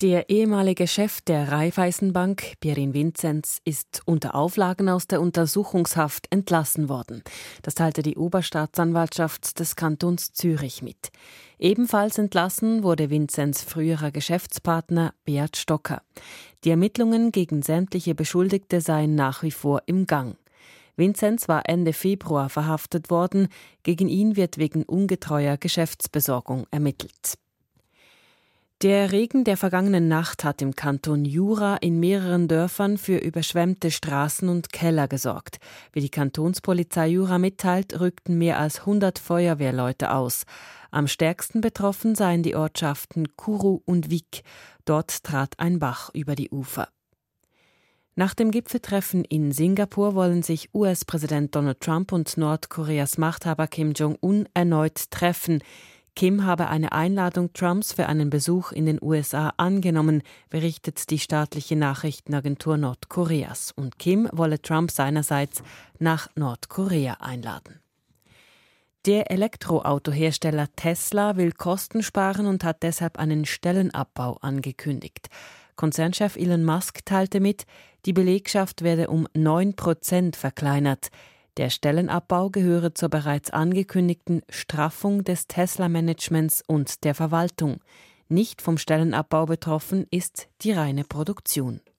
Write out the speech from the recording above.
Der ehemalige Chef der Raiffeisenbank, Pierin Vinzenz, ist unter Auflagen aus der Untersuchungshaft entlassen worden. Das teilte die Oberstaatsanwaltschaft des Kantons Zürich mit. Ebenfalls entlassen wurde Vinzenz' früherer Geschäftspartner Beat Stocker. Die Ermittlungen gegen sämtliche Beschuldigte seien nach wie vor im Gang. Vinzenz war Ende Februar verhaftet worden. Gegen ihn wird wegen ungetreuer Geschäftsbesorgung ermittelt. Der Regen der vergangenen Nacht hat im Kanton Jura in mehreren Dörfern für überschwemmte Straßen und Keller gesorgt. Wie die Kantonspolizei Jura mitteilt, rückten mehr als 100 Feuerwehrleute aus. Am stärksten betroffen seien die Ortschaften Kuru und Wick. Dort trat ein Bach über die Ufer. Nach dem Gipfeltreffen in Singapur wollen sich US-Präsident Donald Trump und Nordkoreas Machthaber Kim Jong-un erneut treffen. Kim habe eine Einladung Trumps für einen Besuch in den USA angenommen, berichtet die staatliche Nachrichtenagentur Nordkoreas. Und Kim wolle Trump seinerseits nach Nordkorea einladen. Der Elektroautohersteller Tesla will Kosten sparen und hat deshalb einen Stellenabbau angekündigt. Konzernchef Elon Musk teilte mit, die Belegschaft werde um 9% verkleinert. Der Stellenabbau gehöre zur bereits angekündigten Straffung des Tesla-Managements und der Verwaltung. Nicht vom Stellenabbau betroffen ist die reine Produktion.